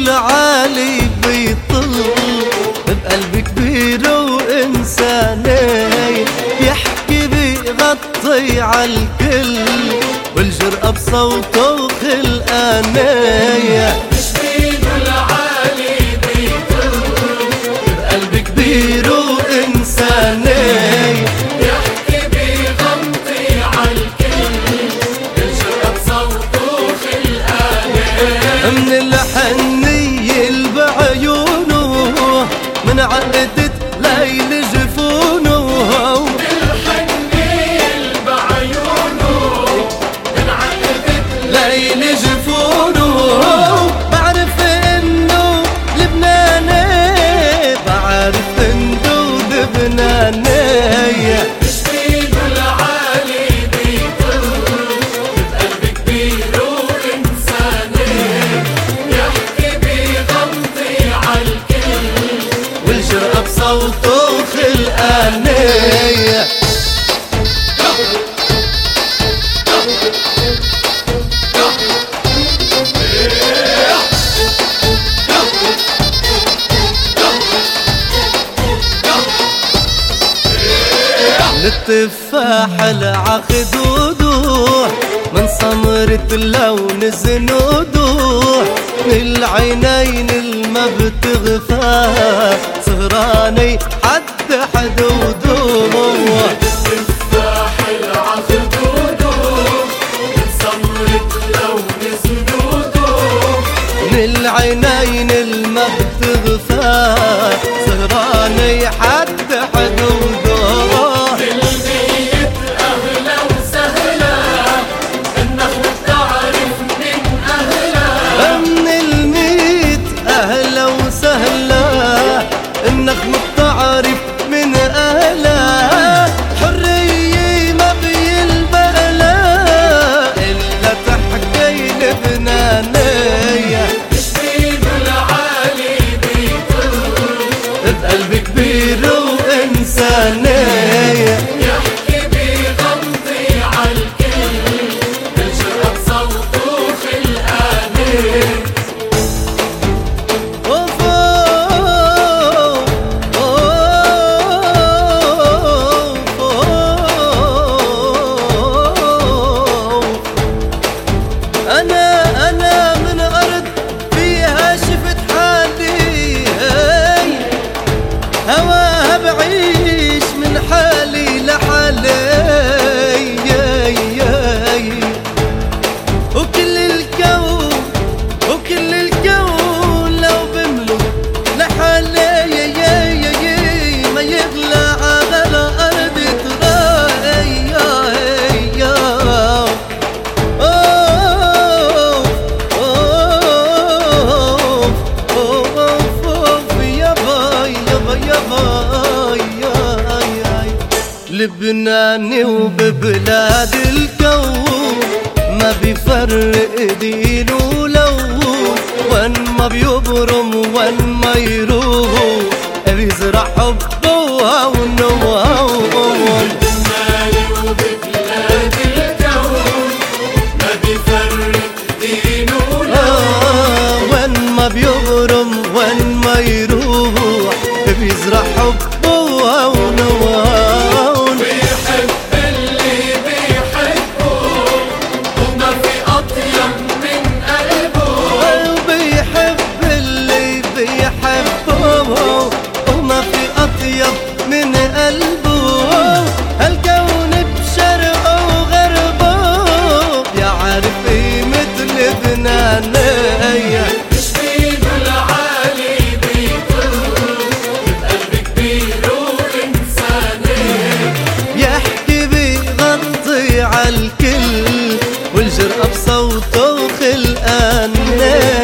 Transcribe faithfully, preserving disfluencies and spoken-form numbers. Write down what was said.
العالي بيطل بقلب كبير وإنساني، يحكي بيغطي عالكل والجرأة بصوته وخلقانية. تشبيه العالي بيطل بقلب كبير وإنساني، يحكي بيغطي عالكل والجرأة بصوته وخلقانية. من الحنية بعيونه، من عقدة ليل جفونه، الحنية بعيونه، من عقدة ليل جفونه. بعرف انه لبناني، بعرف انه لبناني. تشبيه العالي بيطل بقلب كبير وإنساني، يحكي بيغطي عالكل والجرأة بصوته خلقانية. التفاح العخدوده، من سمرة اللون زنوده، من العينين الما بتغفى سهراني حد حدوده. التفاح العخدوده، من سمرة لون زنوده، من العينين الما بتغفى سهراني حد حدوده. بالميت أهلا وسهلا، النخل بتعرف من أهلا. من الميت أهلا وسهلا، النخل بتعرف من أهلا. حرية ما بيلبقلا إلا تحكي لبنانية. تشبيه العالي بيطل بقلب كبير وإنسانية، يحكي بيغطي عالكل بالجرأة بصوته وخلقانية. أنا أنا من أرض فيها شفت حالي، هواها بعيش من حالي لحالي. وكل الكون وكل الكون لو بملك لحالي، ما يغلى على الأرض تراي. لبناني وببلاد الكون ما بيفرق دين ولون، وين ما بيبرم وين ما يروح بيزرع حبه وهونه وهون. لبناني وببلاد الكون ما بيفرق دين ولون، وين ما بيبرم وين ما يروح بيزرع حبه وهونه وهون. بيحب اللي بيحبه وما في أطيب من قلبه، وبيحب اللي بيحبه وما في أطيب من قلبه. هالكون بشرقه وغربه يعرف قيمة لبنانية. تشبيه العالي بيطل بقلب كبير وإنساني، يحكي بيغطي عالكل والجرأة بصوته وخلقانية.